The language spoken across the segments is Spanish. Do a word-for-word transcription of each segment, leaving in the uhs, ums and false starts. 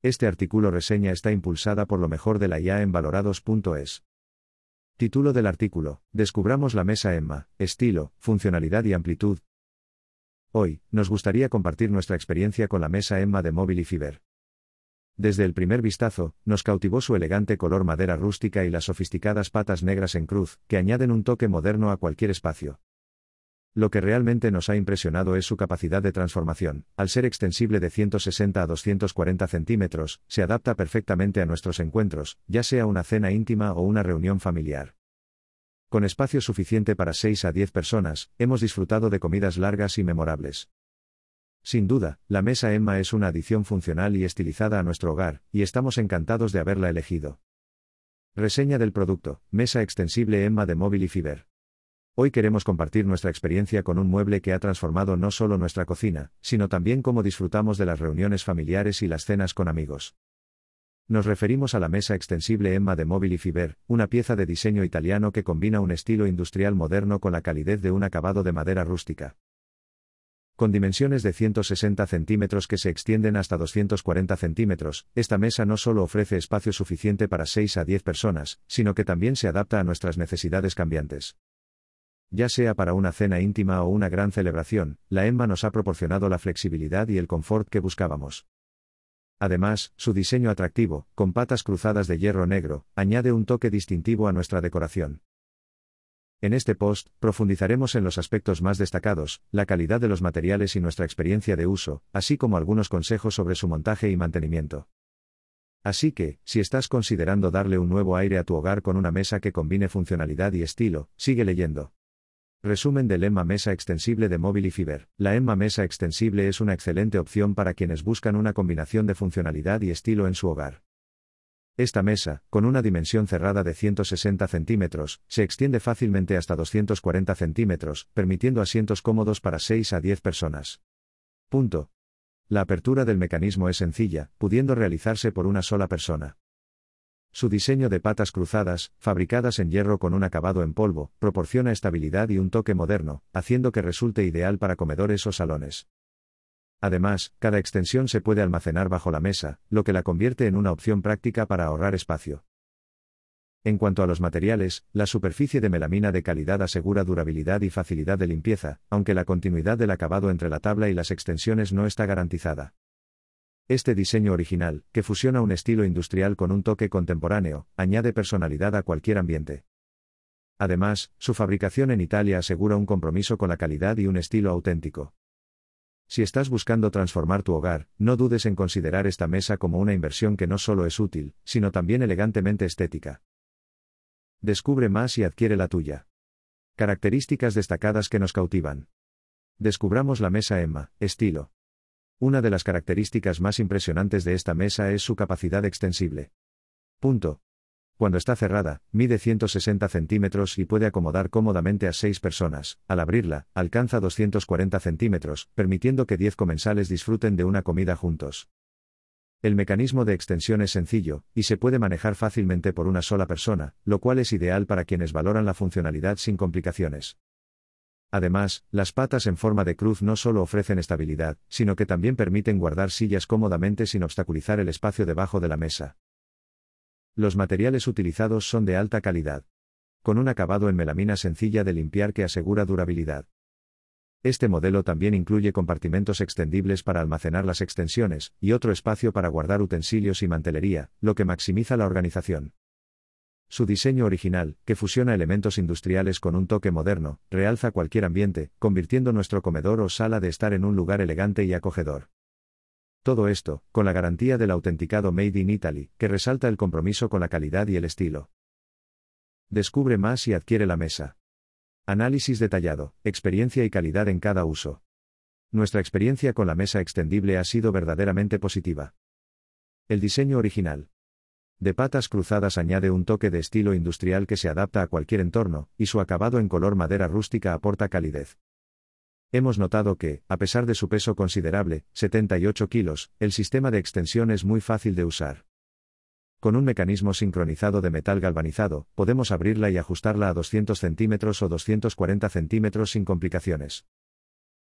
Este artículo reseña está impulsada por lo mejor de la I A en valorados punto es. Título del artículo: Descubramos la mesa Emma, estilo, funcionalidad y amplitud. Hoy, nos gustaría compartir nuestra experiencia con la mesa Emma de Mobile Fiber. Desde el primer vistazo, nos cautivó su elegante color madera rústica y las sofisticadas patas negras en cruz, que añaden un toque moderno a cualquier espacio. Lo que realmente nos ha impresionado es su capacidad de transformación. Al ser extensible de ciento sesenta a doscientos cuarenta centímetros, se adapta perfectamente a nuestros encuentros, ya sea una cena íntima o una reunión familiar. Con espacio suficiente para seis a diez personas, hemos disfrutado de comidas largas y memorables. Sin duda, la mesa Emma es una adición funcional y estilizada a nuestro hogar, y estamos encantados de haberla elegido. Reseña del producto: Mesa extensible Emma de Mobile Fiber. Hoy queremos compartir nuestra experiencia con un mueble que ha transformado no solo nuestra cocina, sino también cómo disfrutamos de las reuniones familiares y las cenas con amigos. Nos referimos a la mesa extensible Emma de Mobile Fiber, una pieza de diseño italiano que combina un estilo industrial moderno con la calidez de un acabado de madera rústica. Con dimensiones de ciento sesenta centímetros que se extienden hasta doscientos cuarenta centímetros, esta mesa no solo ofrece espacio suficiente para seis a diez personas, sino que también se adapta a nuestras necesidades cambiantes. Ya sea para una cena íntima o una gran celebración, la Emma nos ha proporcionado la flexibilidad y el confort que buscábamos. Además, su diseño atractivo, con patas cruzadas de hierro negro, añade un toque distintivo a nuestra decoración. En este post, profundizaremos en los aspectos más destacados, la calidad de los materiales y nuestra experiencia de uso, así como algunos consejos sobre su montaje y mantenimiento. Así que, si estás considerando darle un nuevo aire a tu hogar con una mesa que combine funcionalidad y estilo, sigue leyendo. Resumen del Emma Mesa Extensible de Mobile Fiber. La Emma Mesa Extensible es una excelente opción para quienes buscan una combinación de funcionalidad y estilo en su hogar. Esta mesa, con una dimensión cerrada de ciento sesenta centímetros, se extiende fácilmente hasta doscientos cuarenta centímetros, permitiendo asientos cómodos para seis a diez personas. Punto. La apertura del mecanismo es sencilla, pudiendo realizarse por una sola persona. Su diseño de patas cruzadas, fabricadas en hierro con un acabado en polvo, proporciona estabilidad y un toque moderno, haciendo que resulte ideal para comedores o salones. Además, cada extensión se puede almacenar bajo la mesa, lo que la convierte en una opción práctica para ahorrar espacio. En cuanto a los materiales, la superficie de melamina de calidad asegura durabilidad y facilidad de limpieza, aunque la continuidad del acabado entre la tabla y las extensiones no está garantizada. Este diseño original, que fusiona un estilo industrial con un toque contemporáneo, añade personalidad a cualquier ambiente. Además, su fabricación en Italia asegura un compromiso con la calidad y un estilo auténtico. Si estás buscando transformar tu hogar, no dudes en considerar esta mesa como una inversión que no solo es útil, sino también elegantemente estética. Descubre más y adquiere la tuya. Características destacadas que nos cautivan. Descubramos la mesa Emma, estilo. Una de las características más impresionantes de esta mesa es su capacidad extensible. Punto. Cuando está cerrada, mide ciento sesenta centímetros y puede acomodar cómodamente a seis personas. Al abrirla, alcanza doscientos cuarenta centímetros, permitiendo que diez comensales disfruten de una comida juntos. El mecanismo de extensión es sencillo, y se puede manejar fácilmente por una sola persona, lo cual es ideal para quienes valoran la funcionalidad sin complicaciones. Además, las patas en forma de cruz no solo ofrecen estabilidad, sino que también permiten guardar sillas cómodamente sin obstaculizar el espacio debajo de la mesa. Los materiales utilizados son de alta calidad. Con un acabado en melamina sencilla de limpiar que asegura durabilidad. Este modelo también incluye compartimentos extendibles para almacenar las extensiones, y otro espacio para guardar utensilios y mantelería, lo que maximiza la organización. Su diseño original, que fusiona elementos industriales con un toque moderno, realza cualquier ambiente, convirtiendo nuestro comedor o sala de estar en un lugar elegante y acogedor. Todo esto, con la garantía del autenticado Made in Italy, que resalta el compromiso con la calidad y el estilo. Descubre más y adquiere la mesa. Análisis detallado, experiencia y calidad en cada uso. Nuestra experiencia con la mesa extendible ha sido verdaderamente positiva. El diseño original. De patas cruzadas añade un toque de estilo industrial que se adapta a cualquier entorno, y su acabado en color madera rústica aporta calidez. Hemos notado que, a pesar de su peso considerable, setenta y ocho kilos, el sistema de extensión es muy fácil de usar. Con un mecanismo sincronizado de metal galvanizado, podemos abrirla y ajustarla a doscientos centímetros o doscientos cuarenta centímetros sin complicaciones.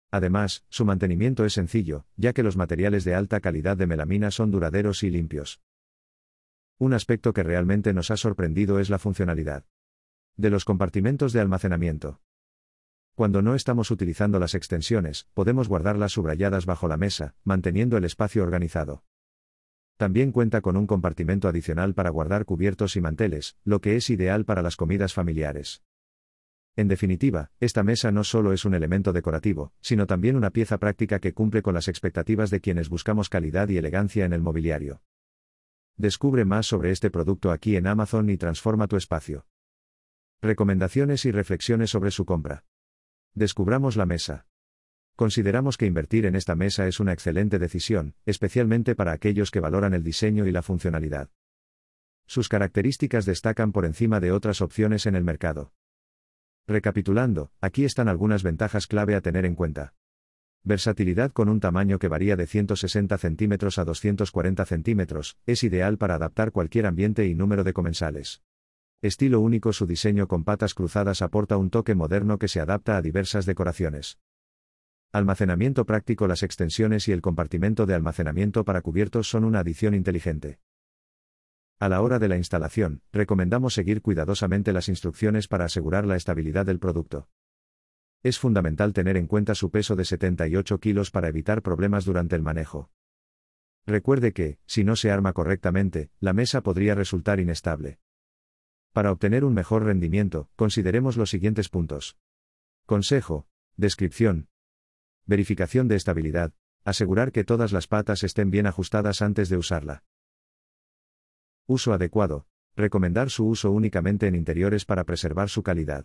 Además, su mantenimiento es sencillo, ya que los materiales de alta calidad de melamina son duraderos y limpios. Un aspecto que realmente nos ha sorprendido es la funcionalidad de los compartimentos de almacenamiento. Cuando no estamos utilizando las extensiones, podemos guardarlas subrayadas bajo la mesa, manteniendo el espacio organizado. También cuenta con un compartimento adicional para guardar cubiertos y manteles, lo que es ideal para las comidas familiares. En definitiva, esta mesa no solo es un elemento decorativo, sino también una pieza práctica que cumple con las expectativas de quienes buscamos calidad y elegancia en el mobiliario. Descubre más sobre este producto aquí en Amazon y transforma tu espacio. Recomendaciones y reflexiones sobre su compra. Descubramos la mesa. Consideramos que invertir en esta mesa es una excelente decisión, especialmente para aquellos que valoran el diseño y la funcionalidad. Sus características destacan por encima de otras opciones en el mercado. Recapitulando, aquí están algunas ventajas clave a tener en cuenta. Versatilidad con un tamaño que varía de ciento sesenta centímetros a doscientos cuarenta centímetros, es ideal para adaptar cualquier ambiente y número de comensales. Estilo único. Su diseño con patas cruzadas aporta un toque moderno que se adapta a diversas decoraciones. Almacenamiento práctico. Las extensiones y el compartimento de almacenamiento para cubiertos son una adición inteligente. A la hora de la instalación, recomendamos seguir cuidadosamente las instrucciones para asegurar la estabilidad del producto. Es fundamental tener en cuenta su peso de setenta y ocho kilos para evitar problemas durante el manejo. Recuerde que, si no se arma correctamente, la mesa podría resultar inestable. Para obtener un mejor rendimiento, consideremos los siguientes puntos. Consejo. Descripción. Verificación de estabilidad. Asegurar que todas las patas estén bien ajustadas antes de usarla. Uso adecuado. Recomendar su uso únicamente en interiores para preservar su calidad.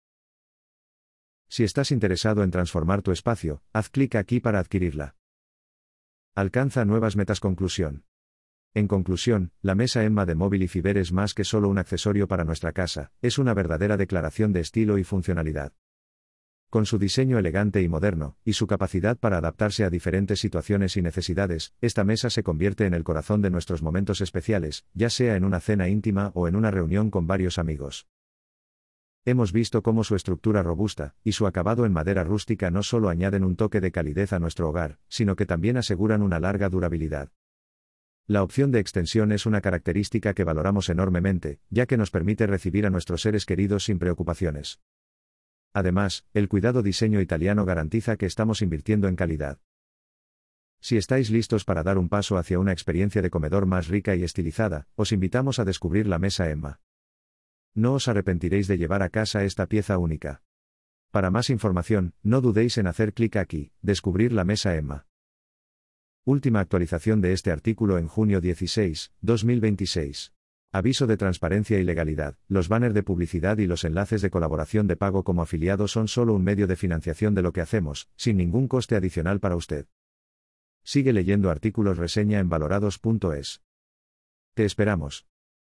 Si estás interesado en transformar tu espacio, haz clic aquí para adquirirla. Alcanza nuevas metas. Conclusión. En conclusión, la mesa Emma de Mobili Fiber es más que solo un accesorio para nuestra casa, es una verdadera declaración de estilo y funcionalidad. Con su diseño elegante y moderno, y su capacidad para adaptarse a diferentes situaciones y necesidades, esta mesa se convierte en el corazón de nuestros momentos especiales, ya sea en una cena íntima o en una reunión con varios amigos. Hemos visto cómo su estructura robusta, y su acabado en madera rústica no solo añaden un toque de calidez a nuestro hogar, sino que también aseguran una larga durabilidad. La opción de extensión es una característica que valoramos enormemente, ya que nos permite recibir a nuestros seres queridos sin preocupaciones. Además, el cuidado diseño italiano garantiza que estamos invirtiendo en calidad. Si estáis listos para dar un paso hacia una experiencia de comedor más rica y estilizada, os invitamos a descubrir la mesa Emma. No os arrepentiréis de llevar a casa esta pieza única. Para más información, no dudéis en hacer clic aquí, descubrir la mesa Emma. Última actualización de este artículo en junio dieciséis, dos mil veintiséis. Aviso de transparencia y legalidad. Los banners de publicidad y los enlaces de colaboración de pago como afiliado son solo un medio de financiación de lo que hacemos, sin ningún coste adicional para usted. Sigue leyendo artículos reseña en valorados punto es. Te esperamos.